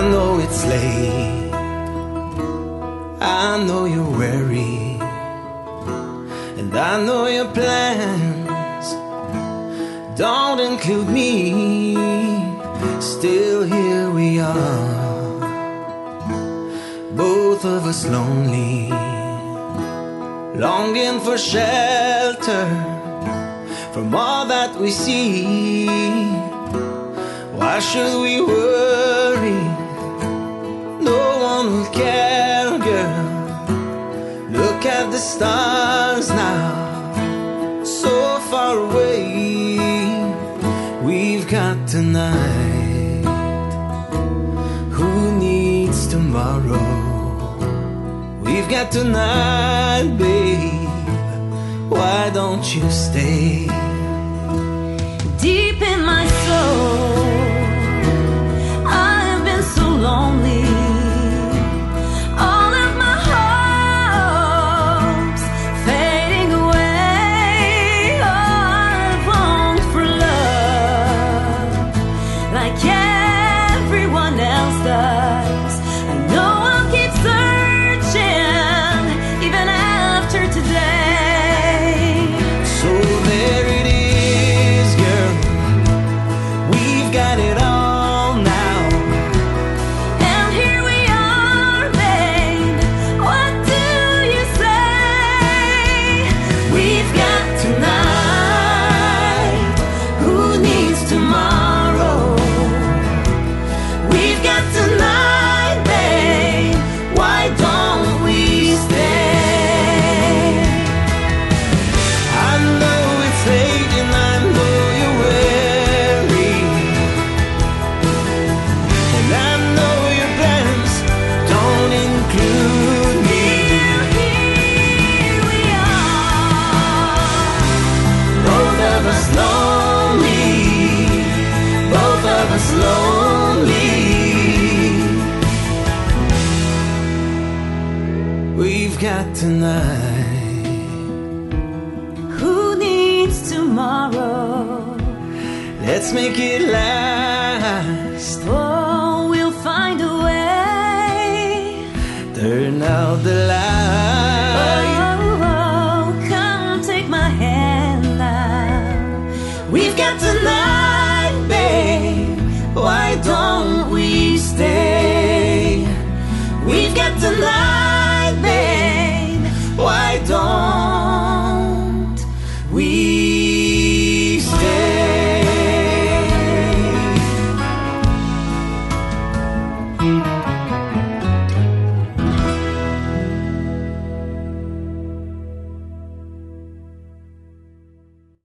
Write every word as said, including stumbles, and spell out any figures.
know it's late, I know you're weary, and I know your plans don't include me. Still here we are, both of us lonely, longing for shelter from all that we see. Why should we worry? No one will care, girl. Look at the stars now, so far away. We've got tonight. Who needs tomorrow? We've got tonight, babe. Why don't you stay? Deep in my soul, I have been so lonely. All of my hopes fading away. Oh, I've longed for love like everyone else does. I know I'll keep searching even after today. So there it is, girl. We've got it all now. And here we are, babe. What do you say? We've got tonight. Who needs tomorrow? We've got tonight, babe. Why don't we stay? I know it's late and I know you're weary, and I know your plans don't include me. Here we are, Both of us lonely, both of us lonely. We've got tonight. who needs tomorrow? Let's make it last. Oh, we'll find a way. Turn out the light. Oh, oh, come take my hand now. We've got tonight, babe. Why don't we stay? We've got tonight.